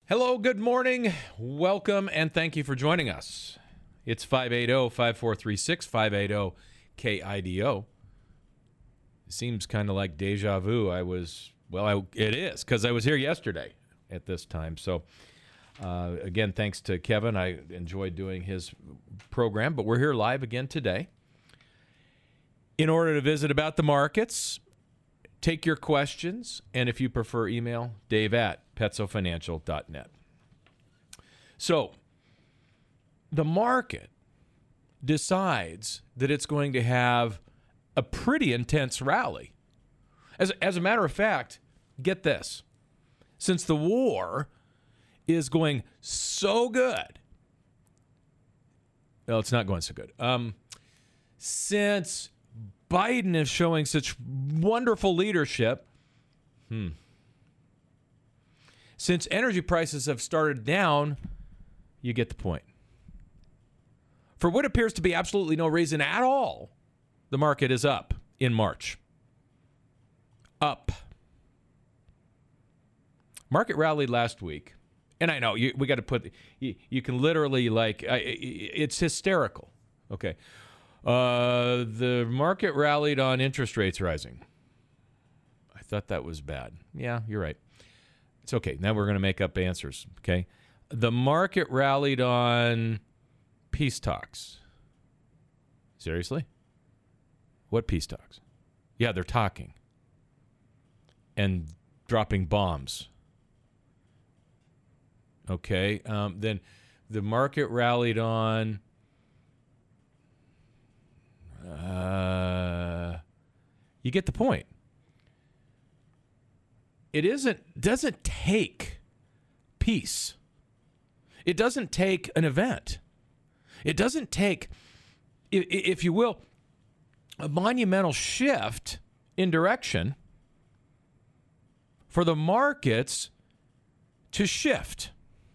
Hello, good morning, welcome, and thank you for joining us. It's 580-5436, 580-KIDO. It seems kind of like deja vu. It is, because I was here yesterday at this time. So, again, thanks to Kevin. I enjoyed doing his program, but we're here live again today. In order to visit about the markets, take your questions, and if you prefer email, dave@petzofinancial.net. So, the market decides that it's going to have a pretty intense rally. As a matter of fact, get this. Since the war is going so good, well, it's not going so good. Since Biden is showing such wonderful leadership, since energy prices have started down, you get the point. For what appears to be absolutely no reason at all, the market is up in March. Up. Market rallied last week. And I know, we got to put, you can literally, it's hysterical. Okay. The market rallied on interest rates rising. I thought that was bad. Yeah, you're right. It's okay. Now we're going to make up answers. Okay. The market rallied on peace talks. Seriously? What peace talks? Yeah, they're talking. And dropping bombs. Okay. Then the market rallied on you get the point. It doesn't take peace. It doesn't take an event. It doesn't take, if you will, a monumental shift in direction for the markets to shift.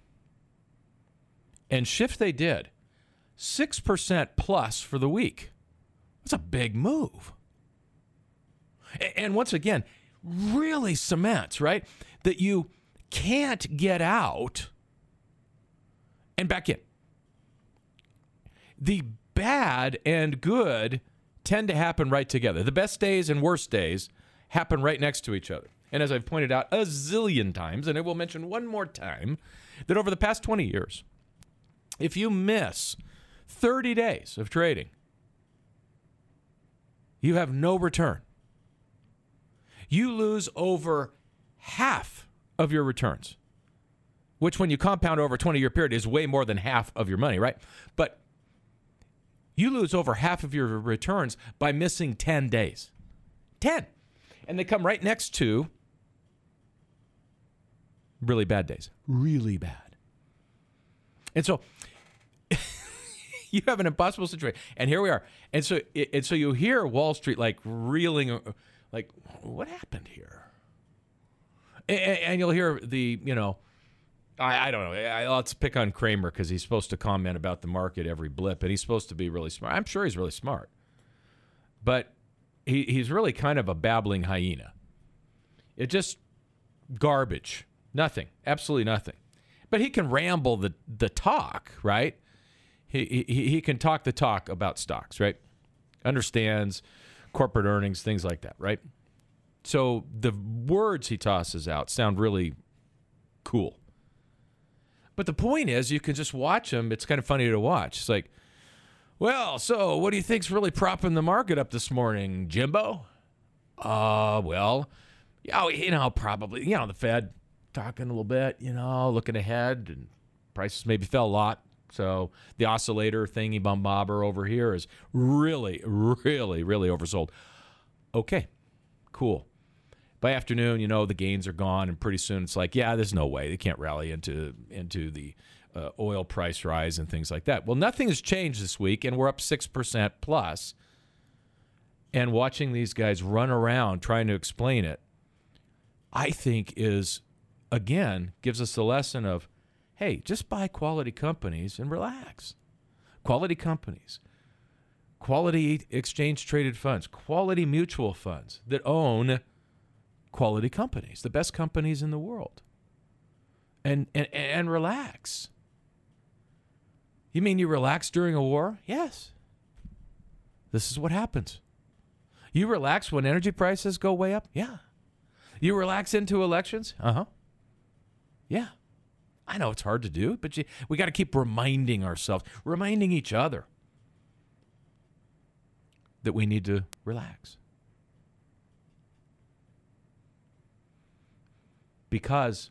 And shift they did. 6% plus for the week. That's a big move. And once again, really cements, right, that you can't get out and back in. The bad and good tend to happen right together. The best days and worst days happen right next to each other. And as I've pointed out a zillion times, and I will mention one more time, that over the past 20 years, if you miss 30 days of trading, you have no return. You lose over half of your returns, which when you compound over a 20-year period is way more than half of your money, right? But you lose over half of your returns by missing 10 days. 10. And they come right next to really bad days. Really bad. And so you have an impossible situation. And here we are. And so you hear Wall Street like reeling, like, what happened here? And you'll hear the, I don't know. Let's pick on Cramer because he's supposed to comment about the market every blip, and he's supposed to be really smart. I'm sure he's really smart. But he's really kind of a babbling hyena. It just garbage. Nothing. Absolutely nothing. But he can ramble the talk, right? He can talk the talk about stocks, right? Understands corporate earnings, things like that, right? So the words he tosses out sound really cool. But the point is, you can just watch him. It's kind of funny to watch. It's like, well, so what do you think's really propping the market up this morning, Jimbo? Well, probably, the Fed talking a little bit, looking ahead, and prices maybe fell a lot. So the oscillator thingy bobber over here is really, really, really oversold. Okay, cool. By afternoon, the gains are gone, and pretty soon it's like, yeah, there's no way. They can't rally into the oil price rise and things like that. Well, nothing has changed this week, and we're up 6% plus. And watching these guys run around trying to explain it, I think gives us the lesson of, hey, just buy quality companies and relax. Quality companies, quality exchange-traded funds, quality mutual funds that own quality companies, the best companies in the world. and relax. You mean you relax during a war? Yes. This is what happens. You relax when energy prices go way up? Yeah. You relax into elections? Uh-huh. Yeah. I know it's hard to do, but we got to keep reminding ourselves, reminding each other that we need to relax. Because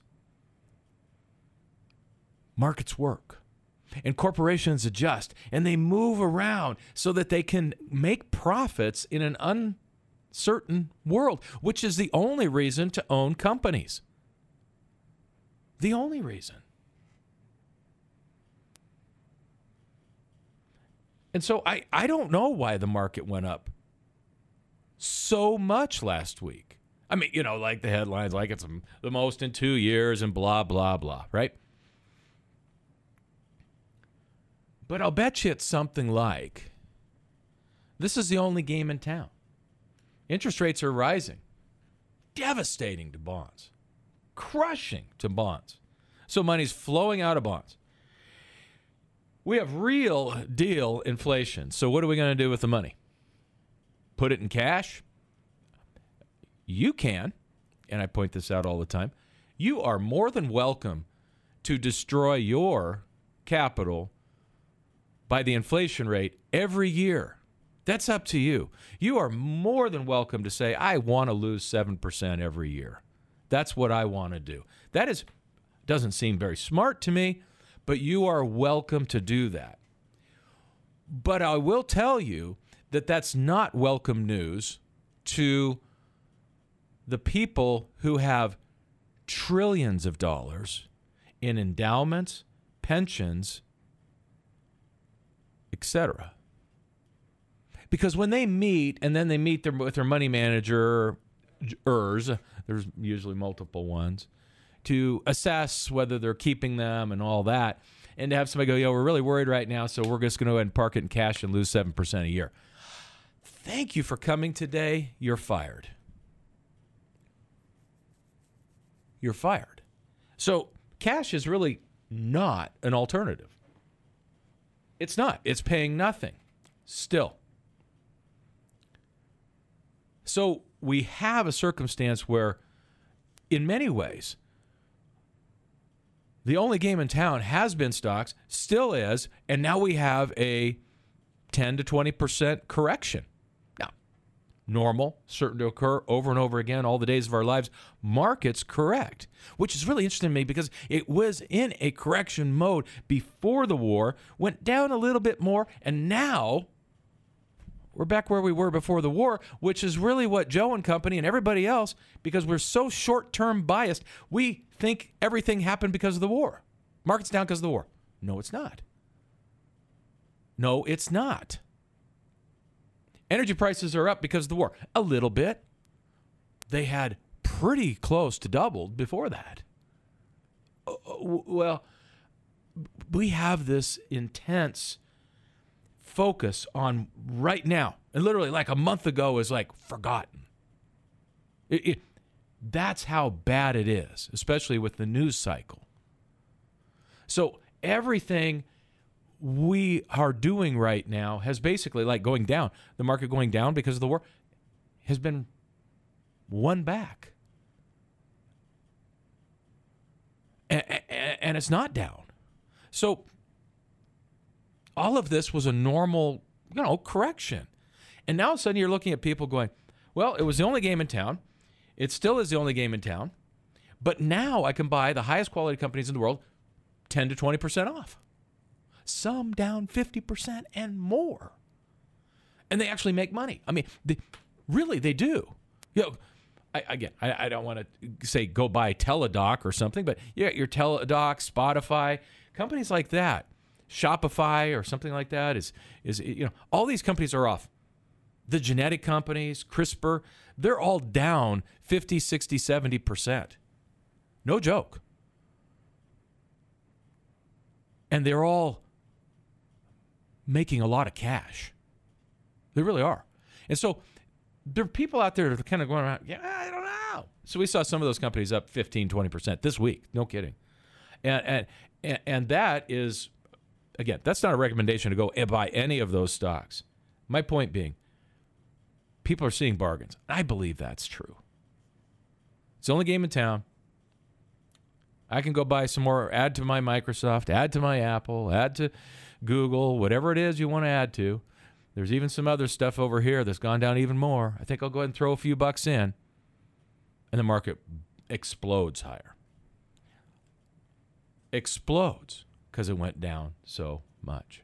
markets work and corporations adjust and they move around so that they can make profits in an uncertain world, which is the only reason to own companies. The only reason. And so I don't know why the market went up so much last week. I mean, like the headlines, like it's the most in 2 years and blah, blah, blah, right? But I'll bet you it's something like, this is the only game in town. Interest rates are rising. Devastating to bonds. Crushing to bonds. So money's flowing out of bonds. We have real deal inflation. So what are we going to do with the money? Put it in cash? You can, and I point this out all the time, you are more than welcome to destroy your capital by the inflation rate every year. That's up to you. You are more than welcome to say, I want to lose 7% every year. That's what I want to do. Doesn't seem very smart to me, but you are welcome to do that. But I will tell you that that's not welcome news to the people who have trillions of dollars in endowments, pensions, etc. Because when they meet, and then they meet with their money managers, there's usually multiple ones, to assess whether they're keeping them and all that, and to have somebody go, we're really worried right now, so we're just going to go ahead and park it in cash and lose 7% a year. Thank you for coming today. You're fired. You're fired. So cash is really not an alternative. It's not. It's paying nothing still. So we have a circumstance where, in many ways, the only game in town has been stocks, still is, and now we have a 10 to 20% correction. Now, normal, certain to occur over and over again all the days of our lives. Markets correct, which is really interesting to me because it was in a correction mode before the war, went down a little bit more, and now we're back where we were before the war, which is really what Joe and company and everybody else, because we're so short-term biased, we think everything happened because of the war. Market's down because of the war. No, it's not. No, it's not. Energy prices are up because of the war. A little bit. They had pretty close to doubled before that. Well, we have this intense focus on right now, and literally like a month ago is like forgotten. That's how bad it is, especially with the news cycle. So everything we are doing right now has basically, like going down, the market going down because of the war, has been won back. And it's not down. So all of this was a normal, correction. And now all of a sudden you're looking at people going, well, it was the only game in town. It still is the only game in town. But now I can buy the highest quality companies in the world 10 to 20% off. Some down 50% and more. And they actually make money. I mean, they do. I don't want to say go buy Teladoc or something, but you got your Teladoc, Spotify, companies like that. Shopify or something like that is all these companies are off. The genetic companies, CRISPR, they're all down 50, 60, 70%. No joke. And they're all making a lot of cash. They really are. And so there are people out there that are kind of going around, I don't know. So we saw some of those companies up 15, 20% this week. No kidding. And that is, again, that's not a recommendation to go and buy any of those stocks. My point being, people are seeing bargains. I believe that's true. It's the only game in town. I can go buy some more, add to my Microsoft, add to my Apple, add to Google, whatever it is you want to add to. There's even some other stuff over here that's gone down even more. I think I'll go ahead and throw a few bucks in, and the market explodes higher. Explodes because it went down so much.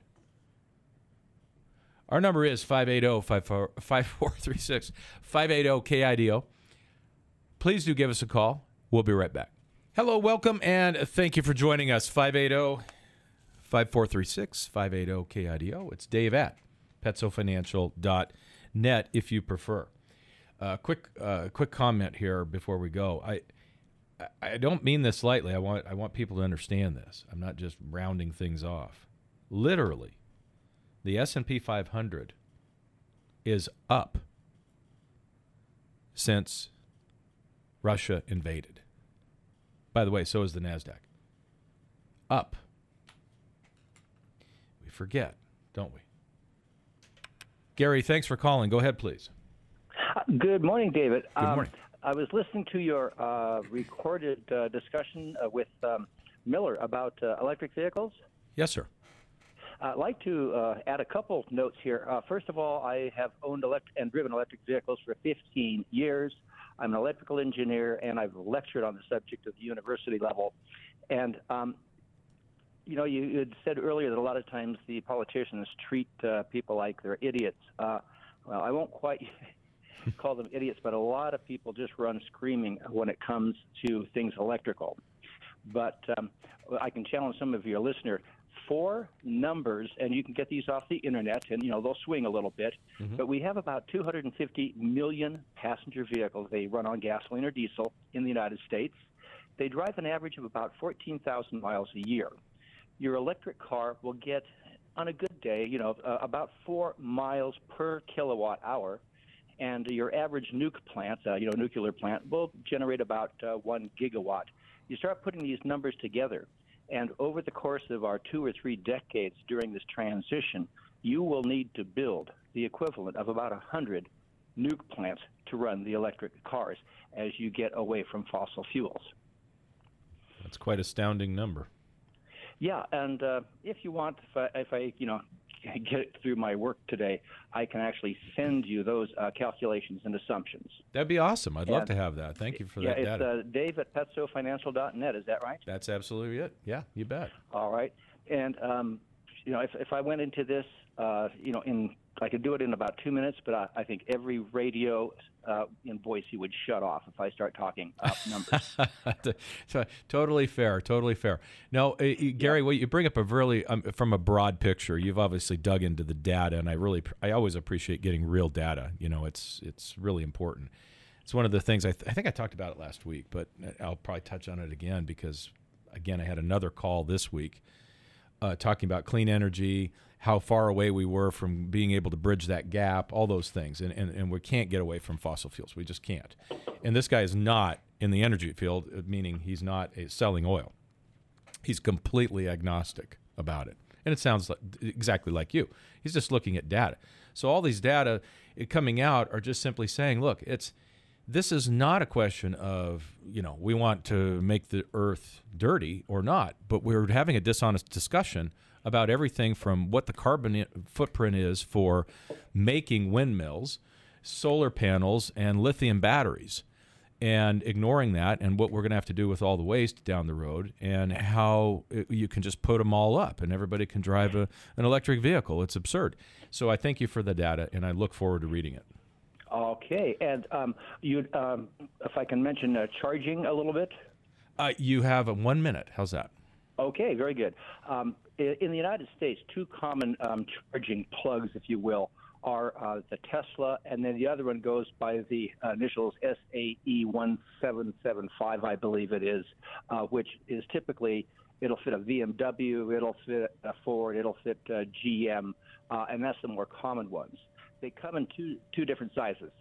Our number is 580-5436, 580-KIDO. Please do give us a call. We'll be right back. Hello, welcome, and thank you for joining us. 580-5436, 580-KIDO. It's Dave at PetsoFinancial.net if you prefer. Quick comment here before we go. I don't mean this lightly. I want people to understand this. I'm not just rounding things off. Literally, the S&P 500 is up since Russia invaded. By the way, so is the NASDAQ. Up. We forget, don't we? Gary, thanks for calling. Go ahead, please. Good morning, David. Good morning. I was listening to your recorded discussion with Miller about electric vehicles. Yes, sir. I'd like to add a couple notes here. First of all, I have owned and driven electric vehicles for 15 years. I'm an electrical engineer, and I've lectured on the subject at the university level. And, you had said earlier that a lot of times the politicians treat people like they're idiots. Well, I won't quite call them idiots, but a lot of people just run screaming when it comes to things electrical. But I can challenge some of your listener. 4 numbers, and you can get these off the internet, and they'll swing a little bit. Mm-hmm. But we have about 250 million passenger vehicles. They run on gasoline or diesel in the United States. They drive an average of about 14,000 miles a year. Your electric car will get, on a good day, about 4 miles per kilowatt hour, and your average nuclear plant will generate about 1 gigawatt. You start putting these numbers together, and over the course of our 2 or 3 decades during this transition, you will need to build the equivalent of about 100 nuke plants to run the electric cars as you get away from fossil fuels. That's quite an astounding number. Yeah, and if you want, if I get it through my work today, I can actually send you those calculations and assumptions. That'd be awesome. I'd love to have that. Thank you for that data. Yeah, it's Dave at PetsoFinancial.net. Is that right? That's absolutely it. Yeah, you bet. All right. And, if I went into this, I could do it in about 2 minutes, but I think every radio in Boise would shut off if I start talking numbers. Totally fair. Totally fair. Now, Gary, well, you bring up a really, from a broad picture, you've obviously dug into the data, and I always appreciate getting real data. It's really important. It's one of the things, I think I talked about it last week, but I'll probably touch on it again because, again, I had another call this week talking about clean energy, how far away we were from being able to bridge that gap, all those things. And we can't get away from fossil fuels. We just can't. And this guy is not in the energy field, meaning he's not selling oil. He's completely agnostic about it. And it sounds exactly like you. He's just looking at data. So all these data coming out are just simply saying, look, this is not a question of, we want to make the earth dirty or not, but we're having a dishonest discussion about everything from what the carbon footprint is for making windmills, solar panels, and lithium batteries, and ignoring that and what we're going to have to do with all the waste down the road and how you can just put them all up and everybody can drive an electric vehicle. It's absurd. So I thank you for the data, and I look forward to reading it. Okay. And if I can mention charging a little bit. You have 1 minute. How's that? Okay, very good. In the United States, 2 common charging plugs, if you will, are the Tesla, and then the other one goes by the initials SAE1775, I believe it is, which is typically, it'll fit a BMW, it'll fit a Ford, it'll fit GM, and that's the more common ones. They come in two different sizes.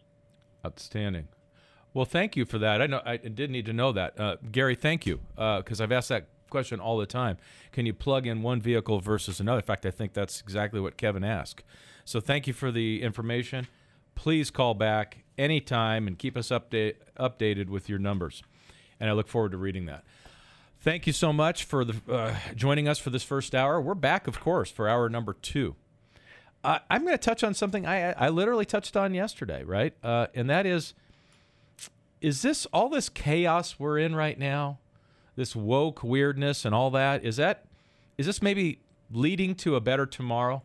Outstanding. Well, thank you for that. I did need to know that. Gary, thank you, because I've asked that question all the time. Can you plug in one vehicle versus another? In fact, I think that's exactly what Kevin asked. So thank you for the information. Please call back anytime and keep us updated with your numbers. And I look forward to reading that. Thank you so much for joining us for this first hour. We're back, of course, for hour number 2. I'm going to touch on something I literally touched on yesterday, right? And that is this all this chaos we're in right now, this woke weirdness and all that, is this maybe leading to a better tomorrow?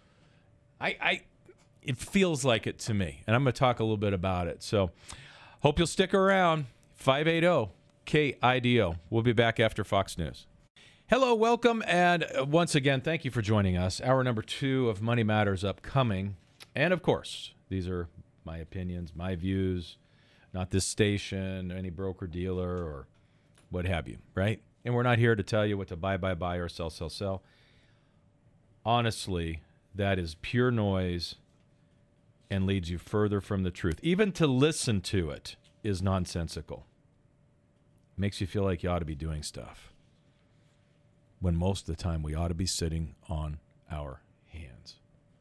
It feels like it to me, and I'm going to talk a little bit about it. So hope you'll stick around. 580-KIDO. We'll be back after Fox News. Hello, welcome, and once again, thank you for joining us. Hour number 2 of Money Matters upcoming. And, of course, these are my opinions, my views, not this station, any broker-dealer, or what have you, right? And we're not here to tell you what to buy, or sell. Honestly, that is pure noise and leads you further from the truth. Even to listen to it is nonsensical. Makes you feel like you ought to be doing stuff, when most of the time we ought to be sitting on our hands.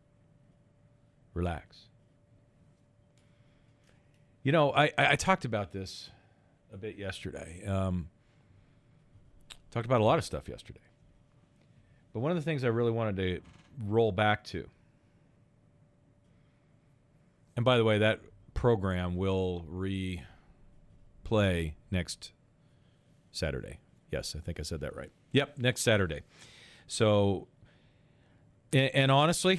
Relax. You know, I talked about this a bit yesterday. Talked about a lot of stuff yesterday. But one of the things I really wanted to roll back to, and by the way, that program will replay next Saturday. Yes, I think I said that right. Yep, next Saturday. So, and honestly,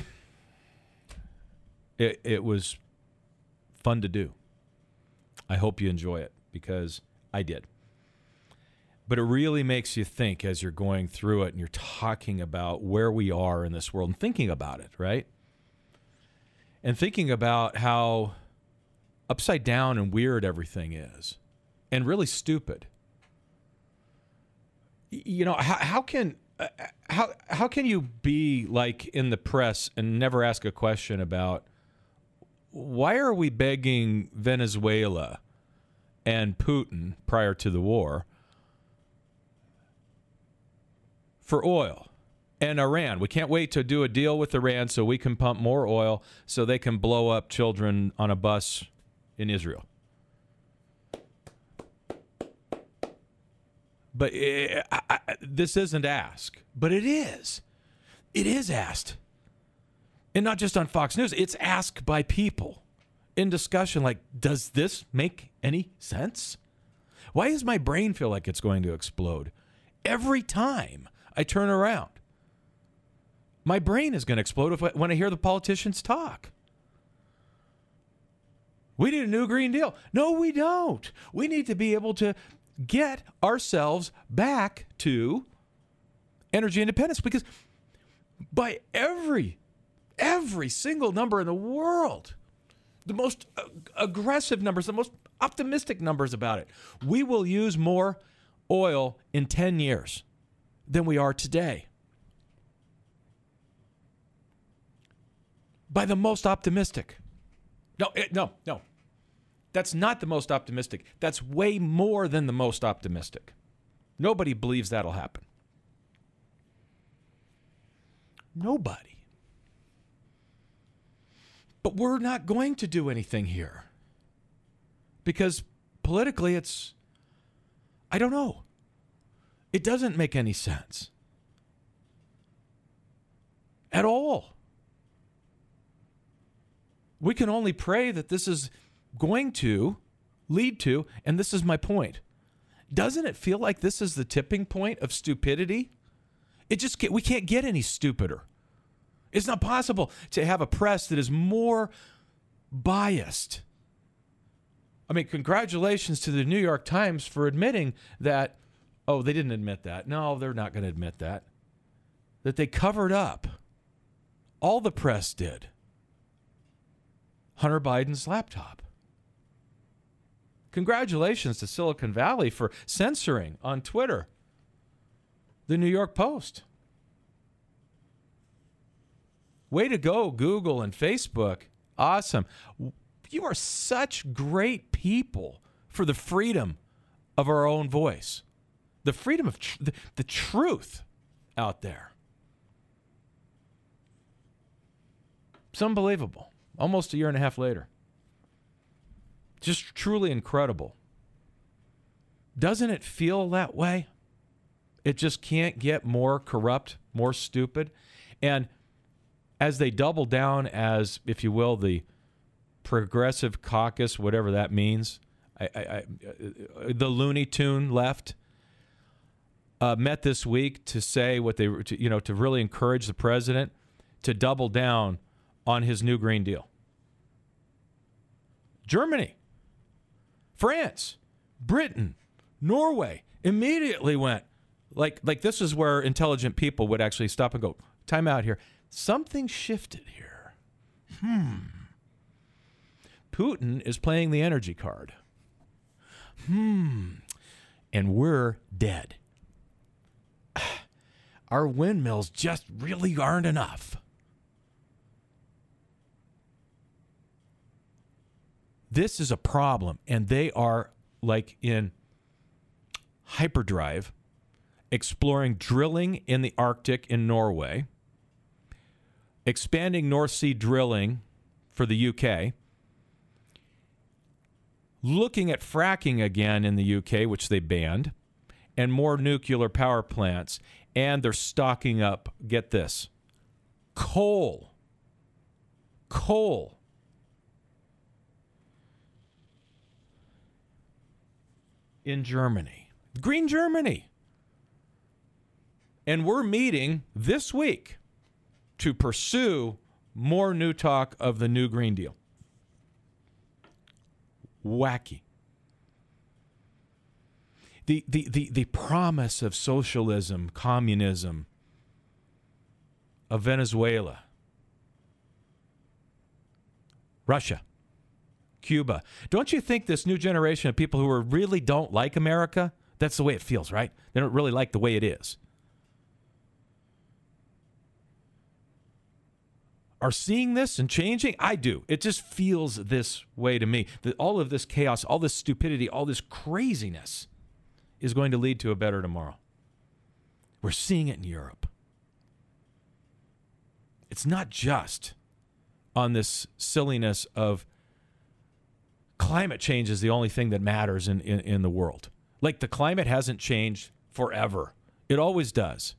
it was fun to do. I hope you enjoy it, because I did. But it really makes you think as you're going through it and you're talking about where we are in this world and thinking about it, right? And thinking about how upside down and weird everything is, and really stupid. You know, how can you be like in the press and never ask a question about why are we begging Venezuela and Putin prior to the war for oil, and Iran? We can't wait to do a deal with Iran so we can pump more oil so they can blow up children on a bus in Israel. But this isn't asked, but it is. It is asked. And not just on Fox News. It's asked by people in discussion like, does this make any sense? Why does my brain feel like it's going to explode? Every time I turn around, my brain is going to explode when I hear the politicians talk. We need a new Green Deal. No, we don't. We need to be able to get ourselves back to energy independence, because by every single number in the world, the most aggressive numbers, the most optimistic numbers about it, we will use more oil in 10 years than we are today. By the most optimistic. No. That's not the most optimistic. That's way more than the most optimistic. Nobody believes that'll happen. Nobody. But we're not going to do anything here, because politically I don't know. It doesn't make any sense at all. We can only pray that this is going to lead to, and this is my point, doesn't it feel like this is the tipping point of stupidity? We can't get any stupider. It's not possible to have a press that is more biased. I mean, congratulations to the New York Times for admitting that, oh, they didn't admit that. No, they're not going to admit that. That they covered up. All the press did. Hunter Biden's laptop. Congratulations to Silicon Valley for censoring on Twitter the New York Post. Way to go, Google and Facebook. Awesome. You are such great people for the freedom of our own voice. the freedom of the truth out there. It's unbelievable. Almost a year and a half later. Just truly incredible. Doesn't it feel that way? It just can't get more corrupt, more stupid. And as they double down as, if you will, the progressive caucus, whatever that means, the Looney Tune left, met this week to say what they, to really encourage the president to double down on his new Green Deal. Germany, France, Britain, Norway immediately went like this is where intelligent people would actually stop and go, time out here. Something shifted here. Putin is playing the energy card. And we're dead. Our windmills just really aren't enough. This is a problem, and they are like in hyperdrive, exploring drilling in the Arctic in Norway, expanding North Sea drilling for the UK, looking at fracking again in the UK, which they banned, and more nuclear power plants, and they're stocking up, get this, coal. In Germany. Green Germany. And we're meeting this week to pursue more new talk of the new Green Deal. Wacky. The promise of socialism, communism, of Venezuela, Russia, Cuba. Don't you think this new generation of people who really don't like America, that's the way it feels, right? They don't really like the way it is, are seeing this and changing? I do. It just feels this way to me. That all of this chaos, all this stupidity, all this craziness is going to lead to a better tomorrow. We're seeing it in Europe. It's not just on this silliness of climate change is the only thing that matters in the world. Like the climate hasn't changed forever. It always does.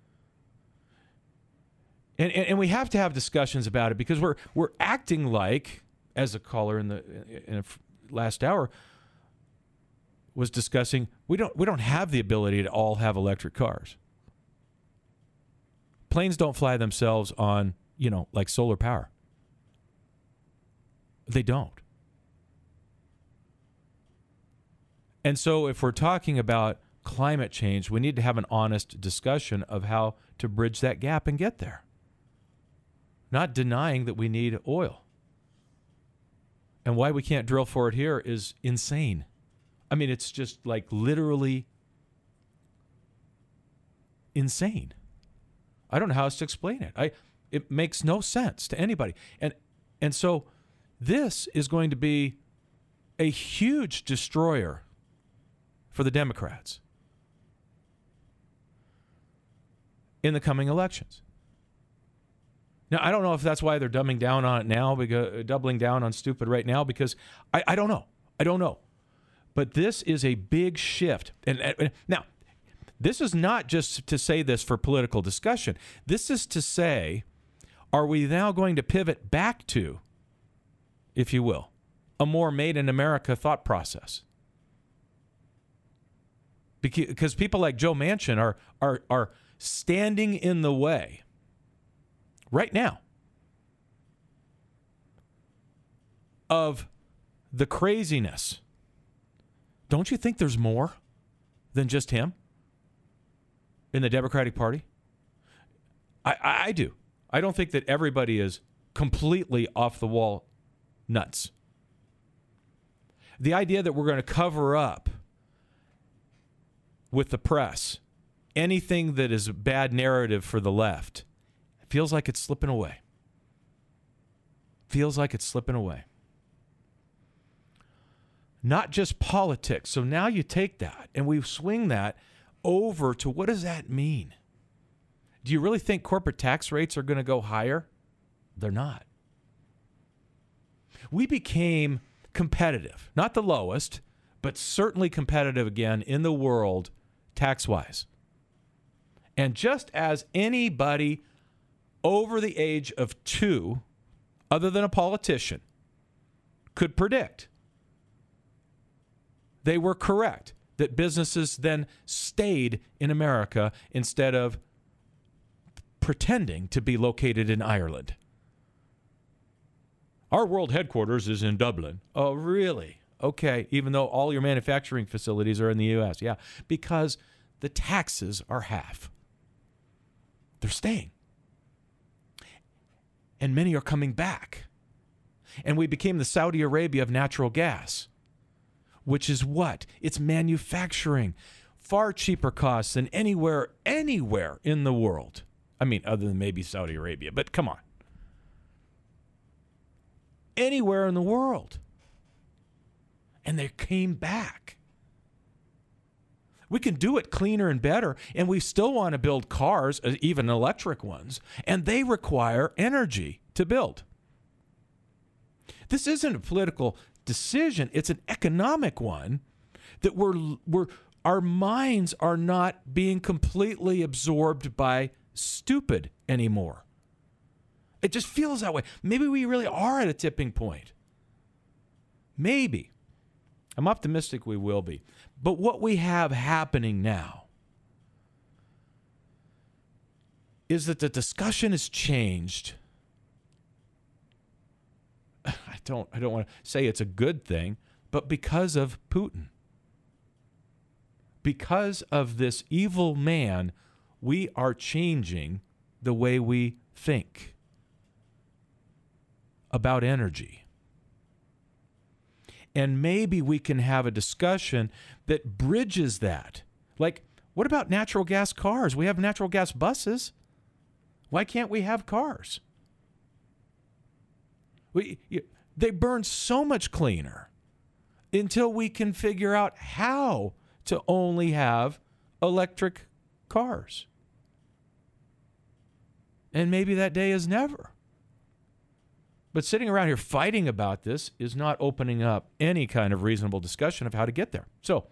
And we have to have discussions about it because we're acting like, as a caller in the last hour was discussing, we don't have the ability to all have electric cars. Planes don't fly themselves on, like solar power. They don't. And so if we're talking about climate change, we need to have an honest discussion of how to bridge that gap and get there. Not denying that we need oil. And why we can't drill for it here is insane. I mean, it's just like literally insane. I don't know how else to explain it. It makes no sense to anybody. And so this is going to be a huge destroyer for the Democrats in the coming elections. Now, I don't know if that's why they're doubling down on it now, doubling down on stupid right now, because I don't know. I don't know. But this is a big shift. And now, this is not just to say this for political discussion. This is to say, are we now going to pivot back to, if you will, a more made in America thought process? Because people like Joe Manchin are standing in the way right now of the craziness. Don't you think there's more than just him in the Democratic Party? I do. I don't think that everybody is completely off the wall nuts. The idea that we're going to cover up with the press anything that is a bad narrative for the left feels like it's slipping away. Feels like it's slipping away. Not just politics. So now you take that and we swing that over to what does that mean? Do you really think corporate tax rates are going to go higher? They're not. We became competitive, not the lowest, but certainly competitive again in the world tax-wise. And just as anybody over the age of 2, other than a politician, could predict, they were correct that businesses then stayed in America instead of pretending to be located in Ireland. Our world headquarters is in Dublin. Oh, really? Okay, even though all your manufacturing facilities are in the U.S. Yeah, because the taxes are half. They're staying. And many are coming back. And we became the Saudi Arabia of natural gas, which is what? It's manufacturing. Far cheaper costs than anywhere in the world. I mean, other than maybe Saudi Arabia, but come on. Anywhere in the world. And they came back. We can do it cleaner and better, and we still want to build cars, even electric ones, and they require energy to build. This isn't a political decision, it's an economic one that our minds are not being completely absorbed by stupid anymore. It just feels that way. Maybe we really are at a tipping point. Maybe. I'm optimistic we will be. But what we have happening now is that the discussion has changed. I don't want to say it's a good thing, but because of Putin. Because of this evil man, we are changing the way we think about energy. And maybe we can have a discussion that bridges that. Like, what about natural gas cars? We have natural gas buses. Why can't we have cars? They burn so much cleaner until we can figure out how to only have electric cars. And maybe that day is never. But sitting around here fighting about this is not opening up any kind of reasonable discussion of how to get there. So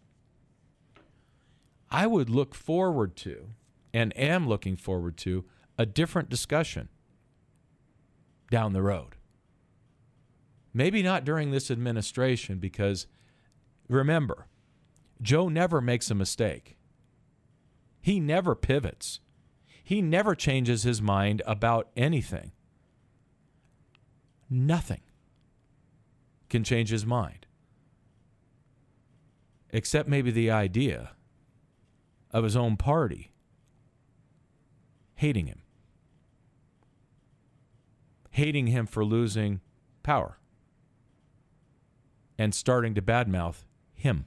I would look forward to, and am looking forward to, a different discussion down the road. Maybe not during this administration, because remember, Joe never makes a mistake. He never pivots. He never changes his mind about anything. Nothing can change his mind, except maybe the idea of his own party hating him for losing power and starting to badmouth him.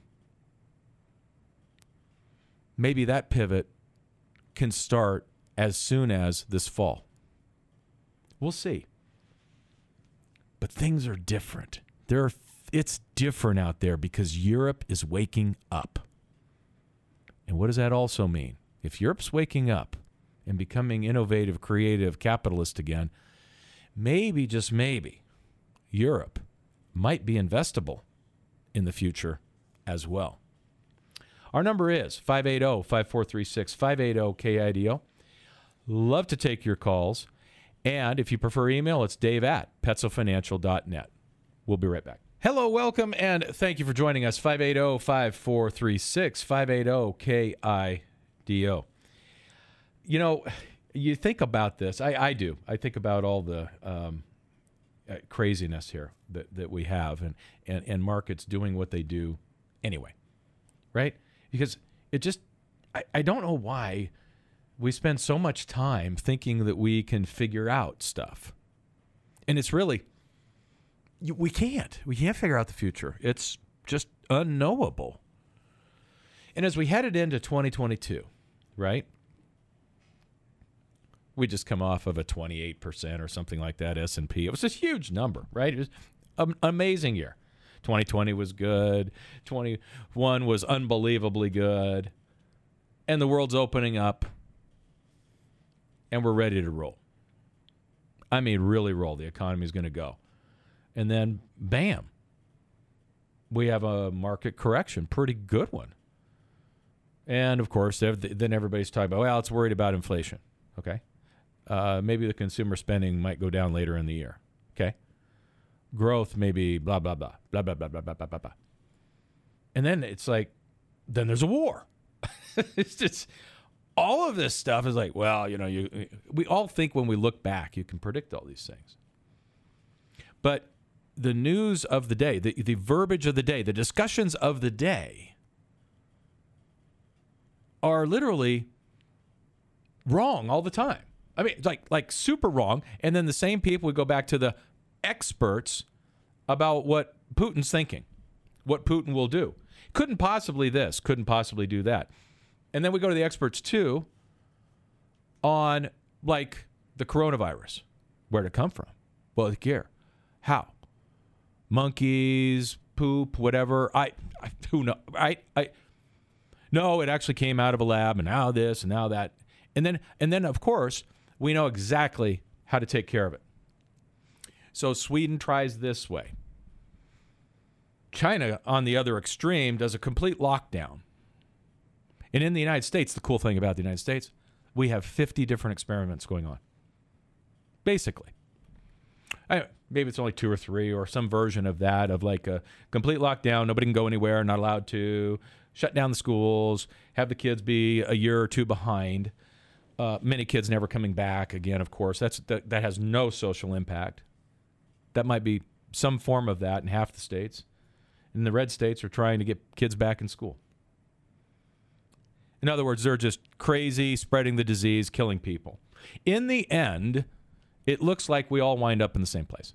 Maybe that pivot can start as soon as this fall. We'll see. But things are different. It's different out there because Europe is waking up. And what does that also mean? If Europe's waking up and becoming innovative, creative, capitalist again, maybe, just maybe, Europe might be investable in the future as well. Our number is 580-5436, 580-KIDO. Love to take your calls. And if you prefer email, it's dave@petzofinancial.net. We'll be right back. Hello, welcome, and thank you for joining us. 580-5436, 580-KIDO. You know, you think about this. I do. I think about all the craziness here that we have and markets doing what they do anyway, right? Because it just, I don't know why we spend so much time thinking that we can figure out stuff. And it's really, we can't. We can't figure out the future. It's just unknowable. And as we headed into 2022, right? We just come off of a 28% or something like that S&P. It was this huge number, right? It was an amazing year. 2020 was good. 21 was unbelievably good. and the world's opening up, and we're ready to roll. I mean, really roll. The economy is going to go. And then, bam, we have a market correction, pretty good one. And, of course, then everybody's talking about, well, it's worried about inflation, okay? Maybe the consumer spending might go down later in the year, okay? Growth maybe blah, blah, blah, blah, blah, blah, blah, blah, blah, blah, blah. And then it's like, then there's a war. It's just, all of this stuff is like, well, we all think when we look back, you can predict all these things. But the news of the day, the verbiage of the day, the discussions of the day are literally wrong all the time. I mean, like super wrong. And then the same people would go back to the experts about what Putin's thinking, what Putin will do. Couldn't possibly this, couldn't possibly do that. And then we go to the experts, too, on, like, the coronavirus. Where'd it come from? Well, here. How? Monkeys, poop, whatever. Who knows? No, it actually came out of a lab, and now this, and now that. And then, of course, we know exactly how to take care of it. So Sweden tries this way. China, on the other extreme, does a complete lockdown. And in the United States, the cool thing about the United States, we have 50 different experiments going on. Basically. Maybe it's only 2 or 3 or some version of that, of like a complete lockdown, nobody can go anywhere, not allowed to, shut down the schools, have the kids be a year or 2 behind. Many kids never coming back again, of course. That has no social impact. That might be some form of that in half the states. And the red states are trying to get kids back in school. In other words, they're just crazy, spreading the disease, killing people. In the end, it looks like we all wind up in the same place.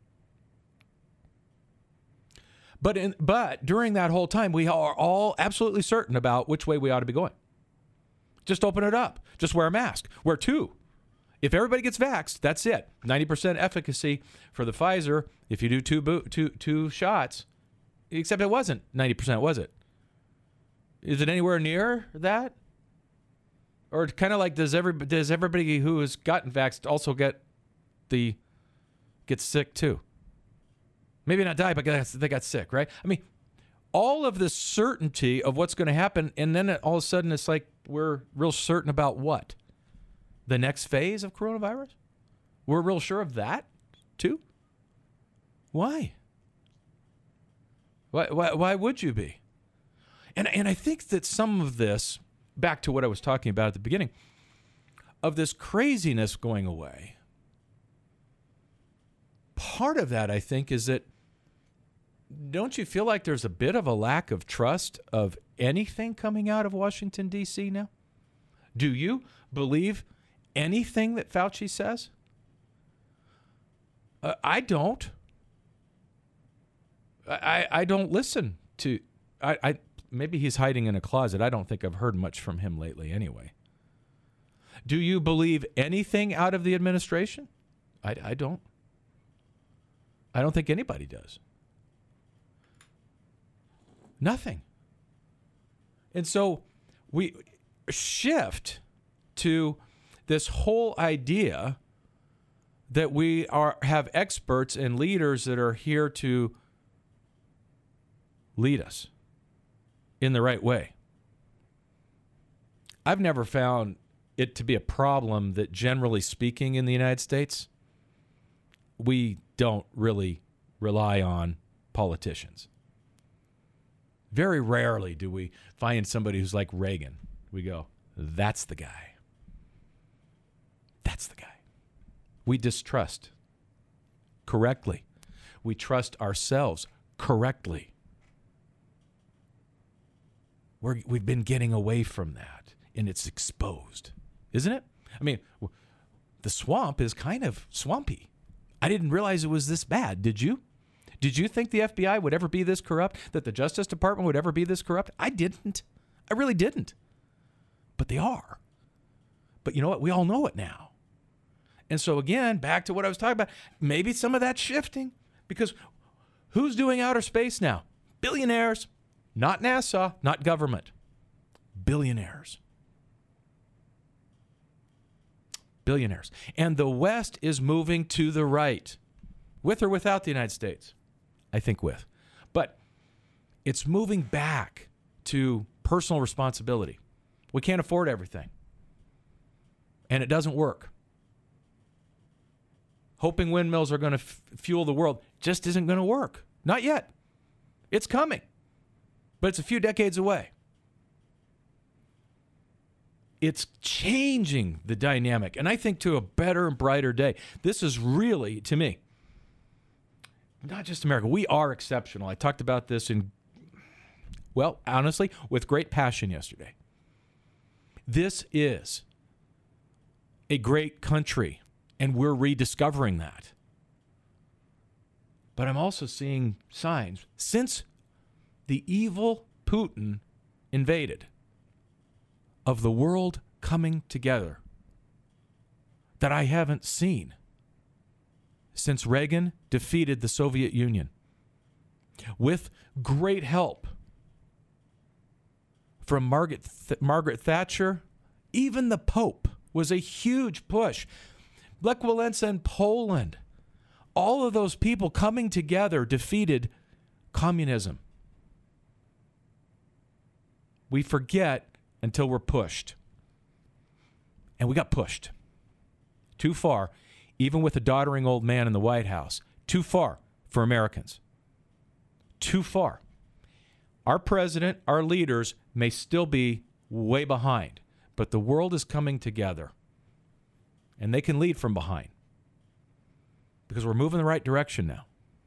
But during that whole time, we are all absolutely certain about which way we ought to be going. Just open it up. Just wear a mask. Wear 2. If everybody gets vaxxed, that's it. 90% efficacy for the Pfizer if you do two shots. Except it wasn't 90%, was it? Is it anywhere near that? Or kind of like, does everybody who has gotten vaxxed also get sick too? Maybe not die, but they got sick, right? I mean, all of this certainty of what's going to happen, and then all of a sudden it's like we're real certain about what? The next phase of coronavirus? We're real sure of that too? Why? Why would you be? And I think that some of this, back to what I was talking about at the beginning, of this craziness going away, part of that, I think, is that, don't you feel like there's a bit of a lack of trust of anything coming out of Washington, D.C. now? Do you believe anything that Fauci says? I don't. I don't listen to... Maybe he's hiding in a closet. I don't think I've heard much from him lately anyway. Do you believe anything out of the administration? I don't. I don't think anybody does. Nothing. And so we shift to this whole idea that we have experts and leaders that are here to lead us in the right way. I've never found it to be a problem that, generally speaking, in the United States, we don't really rely on politicians. Very rarely do we find somebody who's like Reagan. We go, that's the guy. That's the guy. We distrust correctly. We trust ourselves correctly. We've been getting away from that, and it's exposed, isn't it? I mean, the swamp is kind of swampy. I didn't realize it was this bad. Did you? Did you think the FBI would ever be this corrupt? That the Justice Department would ever be this corrupt? I didn't. I really didn't. But they are. But you know what? We all know it now. And so again, back to what I was talking about, maybe some of that's shifting, because who's doing outer space now? Billionaires. Not NASA, not government. Billionaires. billionaires. And the West is moving to the right, with or without the United States. I think with. But it's moving back to personal responsibility. We can't afford everything. And it doesn't work. Hoping windmills are going to fuel the world just isn't going to work. Not yet. It's coming. But it's a few decades away. It's changing the dynamic, and I think to a better and brighter day. This is really, to me, not just America. We are exceptional. I talked about this honestly, with great passion yesterday. This is a great country, and we're rediscovering that. But I'm also seeing signs since the evil Putin invaded of the world coming together that I haven't seen since Reagan defeated the Soviet Union with great help from Margaret Thatcher. Even the Pope was a huge push. Lech Walesa in Poland. All of those people coming together defeated communism. We forget until we're pushed. And we got pushed. Too far, even with a doddering old man in the White House. Too far for Americans. Too far. Our president, our leaders may still be way behind, but the world is coming together. And they can lead from behind. Because we're moving in the right direction now.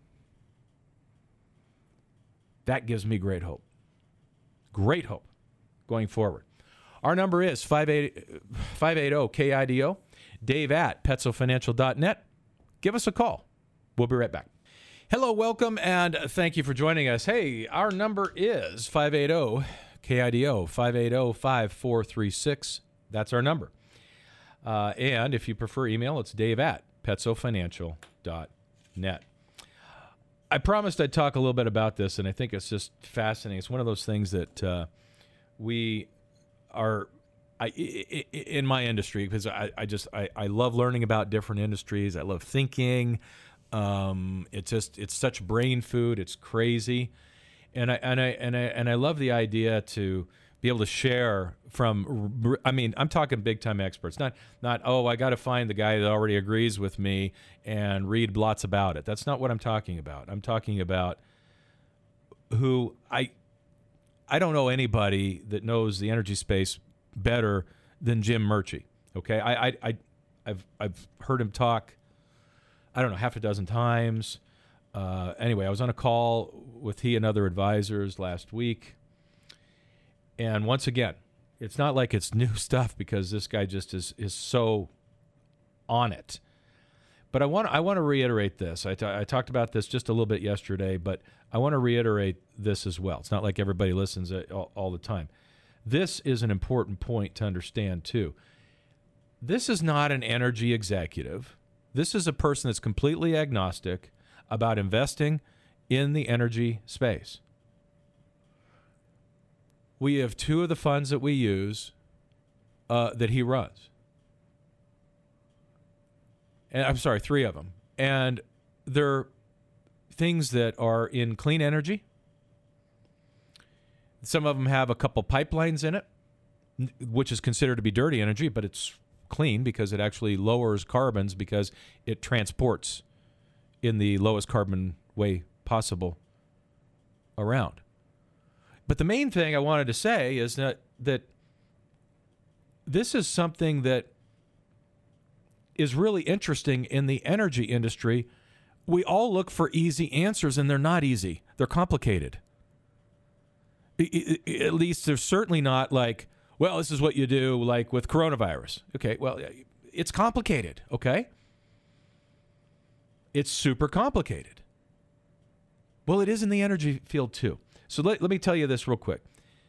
That gives me great hope. Great hope going forward. Our number is 580-KIDO. Dave at PetsoFinancial.net. Give us a call. We'll be right back. Hello, welcome, and thank you for joining us. Hey, our number is 580-KIDO, 580-5436. That's our number. And if you prefer email, it's Dave at PetsoFinancial.net. I promised I'd talk a little bit about this, and I think it's just fascinating. It's one of those things that we are in my industry, because I love learning about different industries. I love thinking. It's such brain food. It's crazy, and I love the idea to be able to share from. I mean, I'm talking big time experts. Not I got to find the guy that already agrees with me and read lots about it. That's not what I'm talking about. I'm talking about who I don't know anybody that knows the energy space better than Jim Murchie. Okay, I've heard him talk, I don't know, half a dozen times. Anyway, I was on a call with he and other advisors last week, and once again, it's not like it's new stuff, because this guy just is so on it. But I want to reiterate this. I talked about this just a little bit yesterday, but I want to reiterate this as well. It's not like everybody listens all the time. This is an important point to understand, too. This is not an energy executive. This is a person that's completely agnostic about investing in the energy space. We have two of the funds that we use that he runs. And I'm sorry, three of them. And they're things that are in clean energy. Some of them have a couple pipelines in it, which is considered to be dirty energy, but it's clean because it actually lowers carbons, because it transports in the lowest carbon way possible around. But the main thing I wanted to say is that this is something that is really interesting in the energy industry. We all look for easy answers, and they're not easy. They're complicated. At least they're certainly not like, well, this is what you do, like with coronavirus. Okay, well, it's complicated, okay? It's super complicated. Well, it is in the energy field too. So let me tell you this real quick.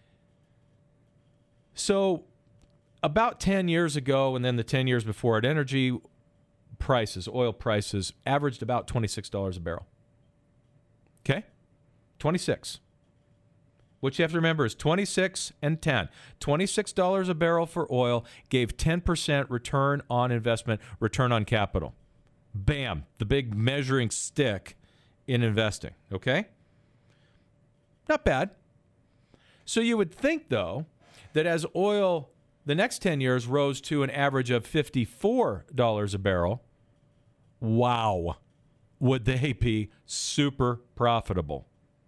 So about 10 years ago, and then the 10 years before it, energy prices, oil prices, averaged about $26 a barrel. Okay? 26. What you have to remember is 26 and 10. $26 a barrel for oil gave 10% return on investment, return on capital. Bam, the big measuring stick in investing, okay? Not bad. So you would think, though, that as oil the next 10 years rose to an average of $54 a barrel, wow, would they be super profitable?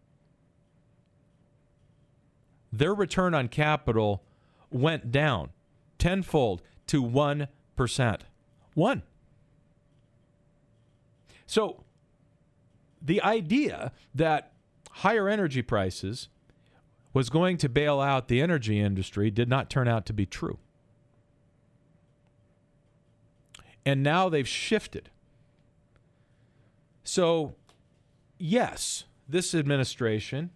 Their return on capital went down tenfold to 1%. 1. So the idea that higher energy prices was going to bail out the energy industry did not turn out to be true. And now they've shifted. So, yes, this administration,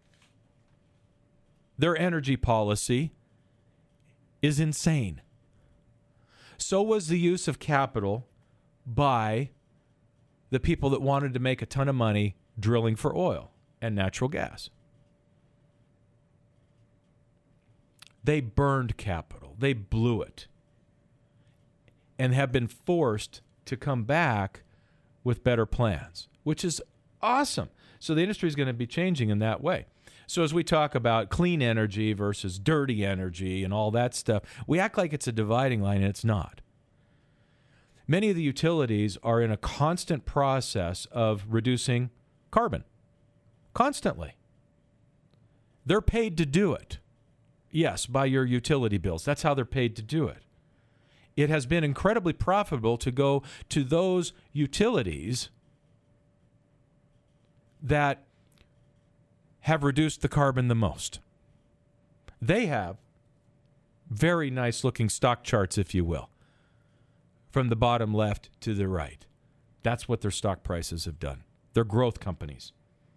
their energy policy is insane. So was the use of capital by the people that wanted to make a ton of money drilling for oil and natural gas. They burned capital. They blew it. And have been forced to come back with better plans, which is awesome. So the industry is going to be changing in that way. So as we talk about clean energy versus dirty energy and all that stuff, we act like it's a dividing line, and it's not. Many of the utilities are in a constant process of reducing carbon. Constantly. They're paid to do it. Yes, by your utility bills. That's how they're paid to do it. It has been incredibly profitable to go to those utilities that have reduced the carbon the most. They have very nice looking stock charts, if you will, from the bottom left to the right. That's what their stock prices have done. They're growth companies.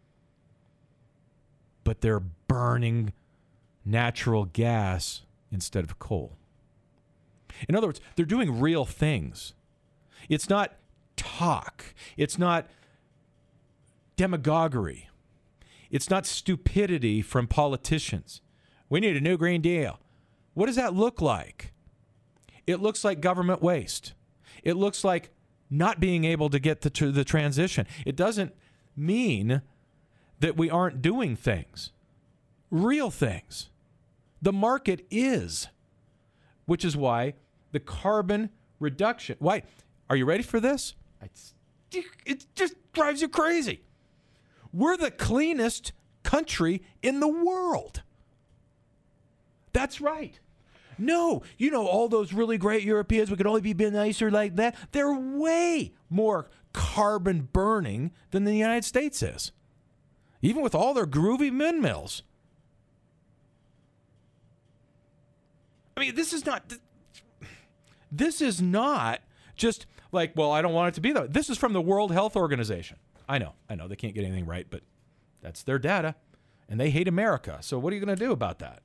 But they're burning natural gas instead of coal. In other words, they're doing real things. It's not talk. It's not demagoguery. It's not stupidity from politicians. We need a new Green Deal. What does that look like? It looks like government waste. It looks like not being able to get to the transition. It doesn't mean that we aren't doing things, real things. The market is, which is why the carbon reduction. Why? Are you ready for this? It just drives you crazy. We're the cleanest country in the world. That's right. No, all those really great Europeans, we could only be nicer like that. They're way more carbon burning than the United States is. Even with all their groovy windmills. I mean, this is not just like, well, I don't want it to be that. This is from the World Health Organization. I know they can't get anything right, but that's their data, and they hate America. So what are you going to do about that?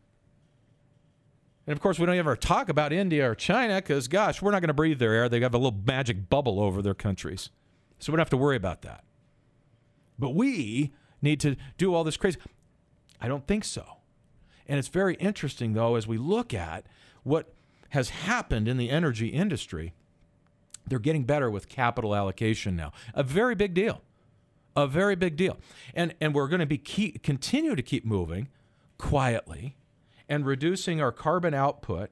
And of course, we don't ever talk about India or China because, gosh, we're not going to breathe their air. They have a little magic bubble over their countries. So we don't have to worry about that. But we need to do all this crazy. I don't think so. And it's very interesting, though, as we look at what has happened in the energy industry. They're getting better with capital allocation now. A very big deal. A very big deal. And we're going to continue to keep moving quietly and reducing our carbon output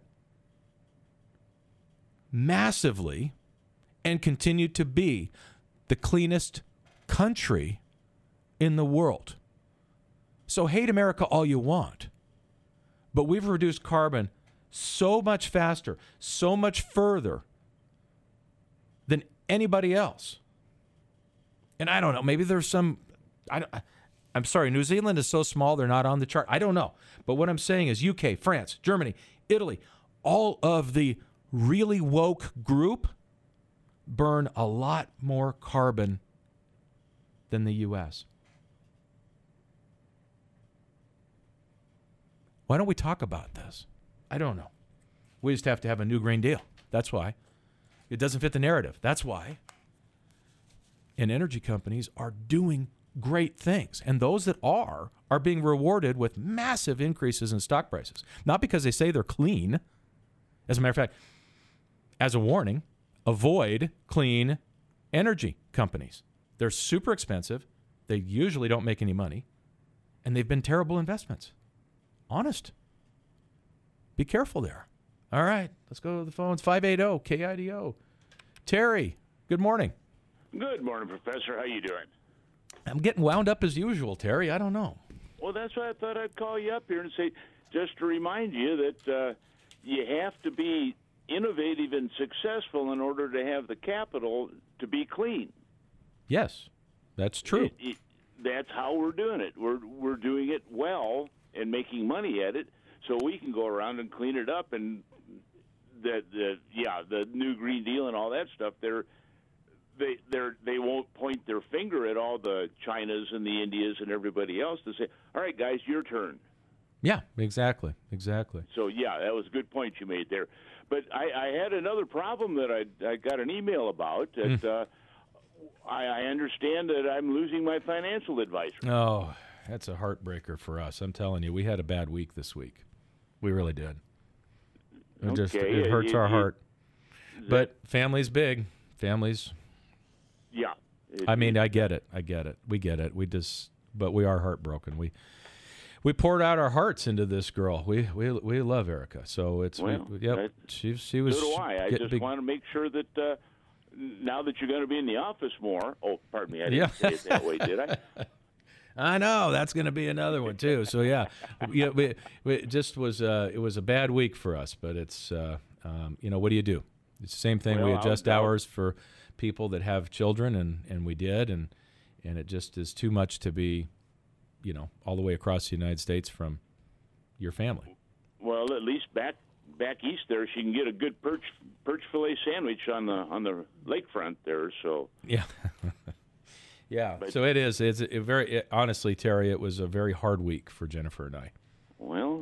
massively and continue to be the cleanest country in the world. So hate America all you want. But we've reduced carbon so much faster, so much further than anybody else. And I don't know, maybe there's some, I'm sorry, New Zealand is so small they're not on the chart. I don't know. But what I'm saying is UK, France, Germany, Italy, all of the really woke group burn a lot more carbon than the U.S. Why don't we talk about this? I don't know. We just have to have a new Green Deal. That's why. It doesn't fit the narrative. That's why. And energy companies are doing great things. And those that are being rewarded with massive increases in stock prices. Not because they say they're clean. As a matter of fact, as a warning, avoid clean energy companies. They're super expensive. They usually don't make any money. And they've been terrible investments. Honest. Be careful there. All right, let's go to the phones. 580 KIDO. Terry, good morning. Good morning, Professor. How you doing? I'm getting wound up as usual, Terry. I don't know. Well, that's why I thought I'd call you up here and say, just to remind you that you have to be innovative and successful in order to have the capital to be clean. Yes, that's true. That's how we're doing it. We're doing it well and making money at it, so we can go around and clean it up. And the new Green Deal and all that stuff. They won't point their finger at all the Chinas and the Indias and everybody else to say, "All right, guys, your turn." Yeah, exactly. So yeah, that was a good point you made there. But I had another problem that I got an email about. That I understand that I'm losing my financial advisor. Oh, that's a heartbreaker for us. I'm telling you, we had a bad week this week. We really did. It hurts our heart. But family's big. Families. Yeah. I mean, I get it. We get it. But we are heartbroken. We poured out our hearts into this girl. We love Erica. So it's she was. So do I. I just want to make sure that now that you're going to be in the office more. Oh, pardon me. I didn't say it that way, did I? I know that's going to be another one too. So yeah, it just was. It was a bad week for us. But it's what do you do? It's the same thing. Well, we adjust hours for people that have children, and we did, and it just is too much to be, all the way across the United States from your family. Well, at least back east there, she can get a good perch fillet sandwich on the lakefront there. So yeah, yeah. But, so it is. It's honestly, Terry, it was a very hard week for Jennifer and I. Well,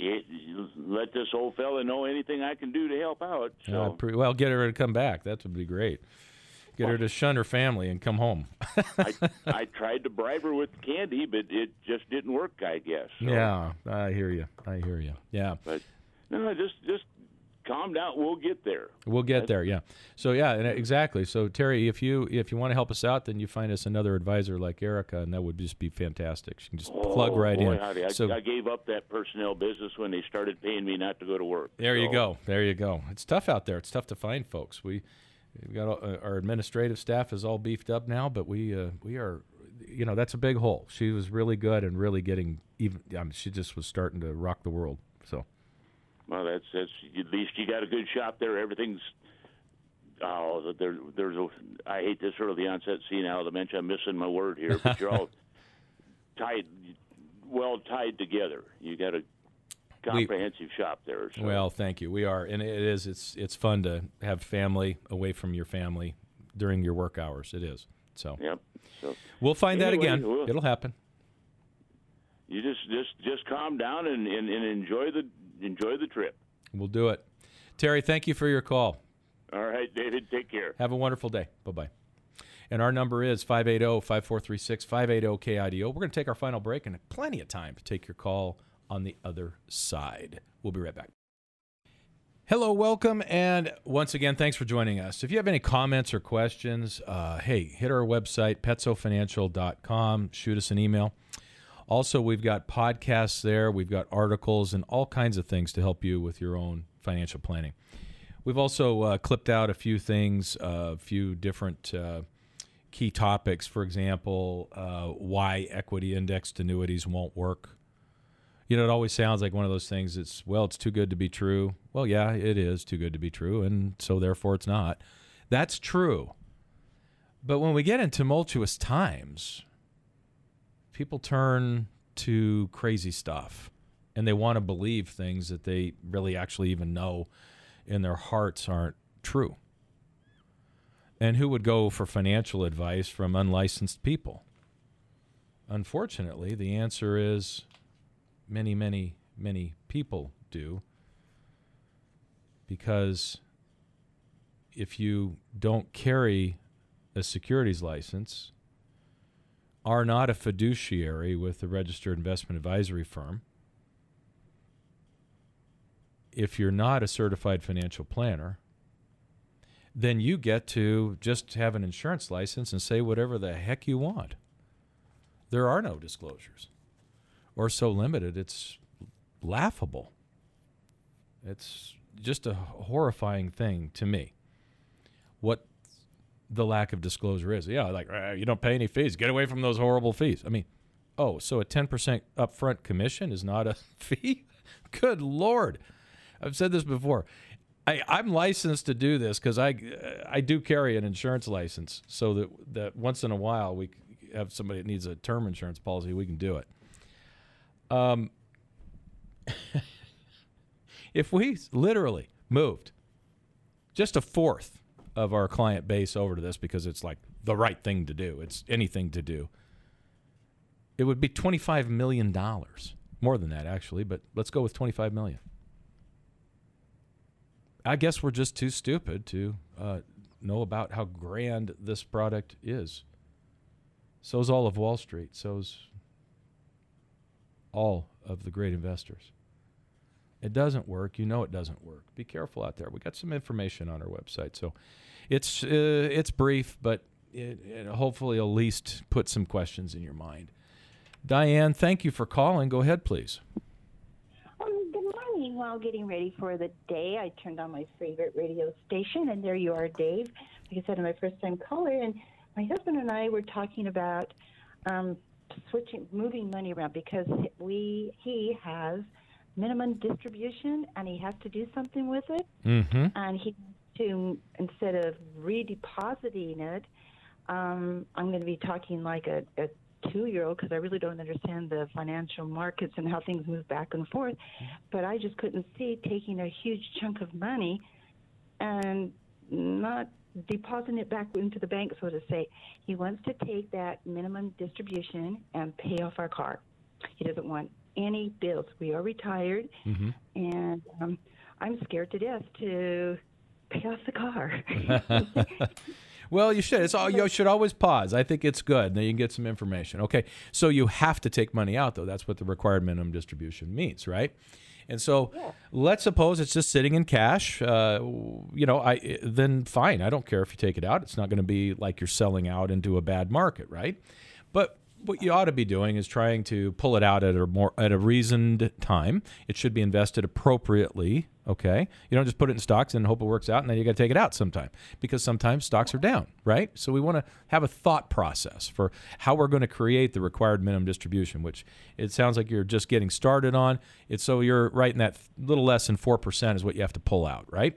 let this old fella know anything I can do to help out. So. Get her to come back. That would be great. Get her to shun her family and come home. I tried to bribe her with candy, but it just didn't work, I guess. So. Yeah, I hear you. Yeah. But no, just calm down. We'll get there. We'll get there. Yeah. So yeah, and exactly. So Terry, if you want to help us out, then you find us another advisor like Erica, and that would just be fantastic. She can just plug right in. Howdy. I gave up that personnel business when they started paying me not to go to work. There you go. It's tough out there. It's tough to find folks. We've got our administrative staff is all beefed up now, but we are, that's a big hole. She was really good and really getting even. She just was starting to rock the world. So, well, that's at least you got a good shop there. Everything's there's a. I hate this early onset senile dementia. I'm missing my word here, but you're all tied together. You got a comprehensive shop there. So. Well, thank you. We are, and it's fun to have family away from your family during your work hours. It is. So. Yep. So we'll find that again. It'll happen. You just calm down and enjoy the trip. We'll do it. Terry, thank you for your call. All right, David. Take care. Have a wonderful day. Bye-bye. And our number is 580-5436, 580-KIDO. We're going to take our final break and plenty of time to take your call on the other side. We'll be right back. Hello, welcome, and once again, thanks for joining us. If you have any comments or questions, hit our website, petzofinancial.com. Shoot us an email. Also, we've got podcasts there. We've got articles and all kinds of things to help you with your own financial planning. We've also clipped out a few things, a few different key topics. For example, why equity indexed annuities won't work. It always sounds like one of those things. It's too good to be true. Well, yeah, it is too good to be true, and so therefore it's not. That's true. But when we get in tumultuous times, people turn to crazy stuff, and they want to believe things that they really actually even know in their hearts aren't true. And who would go for financial advice from unlicensed people? Unfortunately, the answer is many, many, many people do, because if you don't carry a securities license, are not a fiduciary with a registered investment advisory firm, if you're not a certified financial planner, then you get to just have an insurance license and say whatever the heck you want. There are no disclosures, or so limited it's laughable. It's just a horrifying thing to me what the lack of disclosure is. Yeah, like, you don't pay any fees. Get away from those horrible fees. I mean, so a 10% upfront commission is not a fee? Good Lord. I've said this before. I'm licensed to do this because I do carry an insurance license, so that once in a while we have somebody that needs a term insurance policy, we can do it. If we literally moved just a fourth of our client base over to this because it's like the right thing to do, it's anything to do, it would be $25 million. More than that, actually, but let's go with $25 million. I guess we're just too stupid to know about how grand this product is. So's all of Wall Street. So's all of the great investors. It doesn't work. You know it doesn't work. Be careful out there. We got some information on our website. So it's brief, but it hopefully at least put some questions in your mind. Diane, thank you for calling. Go ahead, please. Good morning. While getting ready for the day, I turned on my favorite radio station, and there you are, Dave. Like I said, I'm my first-time caller, and my husband and I were talking about moving money around because he has minimum distribution, and he has to do something with it. Mm-hmm. And he to instead of redepositing it, I'm going to be talking like a 2-year-old because I really don't understand the financial markets and how things move back and forth. But I just couldn't see taking a huge chunk of money and not depositing it back into the bank, so to say. He wants to take that minimum distribution and pay off our car. He doesn't want any bills. We are retired, mm-hmm. and I'm scared to death to pay off the car. Well, you should. You should always pause. I think it's good. Then you can get some information. Okay, so you have to take money out, though. That's what the required minimum distribution means, right? And so let's suppose it's just sitting in cash. Then fine. I don't care if you take it out. It's not going to be like you're selling out into a bad market, right? But what you ought to be doing is trying to pull it out at a reasoned time. It should be invested appropriately, okay? You don't just put it in stocks and hope it works out, and then you got to take it out sometime because sometimes stocks are down, right? So we want to have a thought process for how we're going to create the required minimum distribution, which it sounds like you're just getting started on. So you're right in that little less than 4% is what you have to pull out, right?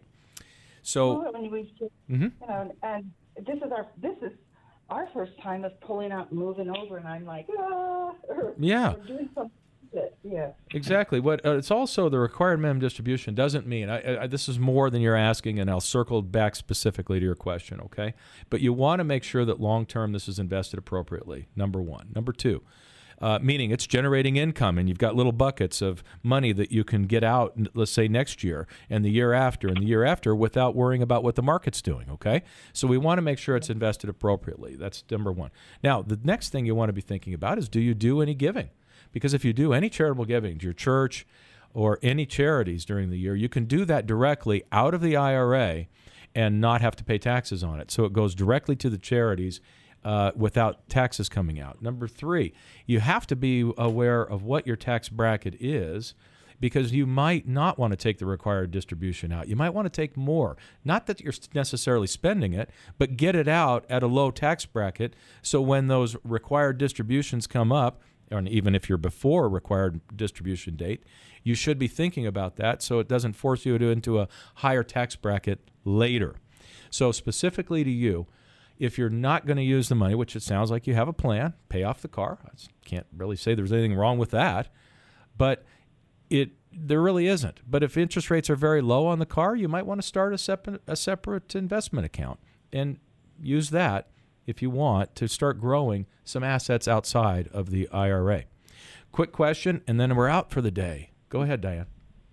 So, and this is our first time of pulling out and moving over, and I'm like, or doing something. Yeah, exactly. What it's also the required minimum distribution doesn't mean this is more than you're asking, and I'll circle back specifically to your question. Okay, but you want to make sure that long term this is invested appropriately. Number one. Number two. Meaning it's generating income, and you've got little buckets of money that you can get out, let's say next year and the year after without worrying about what the market's doing, okay? So we want to make sure it's invested appropriately. That's number one. Now, the next thing you want to be thinking about is, do you do any giving? Because if you do any charitable giving to your church or any charities during the year, you can do that directly out of the IRA and not have to pay taxes on it. So it goes directly to the charities without taxes coming out. Number three, you have to be aware of what your tax bracket is, because you might not want to take the required distribution out. You might want to take more. Not that you're necessarily spending it, but get it out at a low tax bracket, so when those required distributions come up, and even if you're before a required distribution date, you should be thinking about that so it doesn't force you into a higher tax bracket later. So specifically to you, if you're not going to use the money, which it sounds like you have a plan, pay off the car. I can't really say there's anything wrong with that, but there really isn't. But if interest rates are very low on the car, you might want to start a separate investment account and use that if you want to start growing some assets outside of the IRA. Quick question, and then we're out for the day. Go ahead, Diane.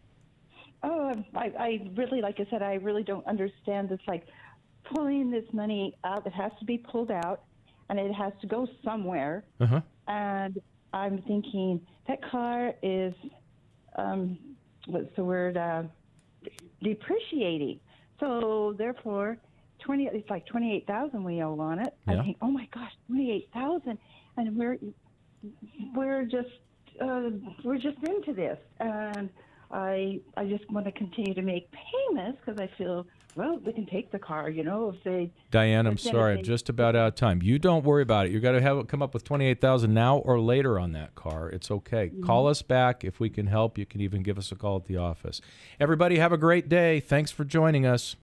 I really, like I said, I really don't understand this, like, pulling this money out that has to be pulled out, and it has to go somewhere. Uh-huh. And I'm thinking that car is, what's the word, depreciating. So therefore, it's like $28,000 we owe on it. Yeah. I think, oh my gosh, $28,000, and we're just into this, and I just want to continue to make payments because I feel, well, they can take the car, if they. Diane, I'm sorry, I'm just about out of time. You don't worry about it. You got to have it come up with $28,000 now or later on that car. It's okay. Mm-hmm. Call us back if we can help. You can even give us a call at the office. Everybody, have a great day. Thanks for joining us.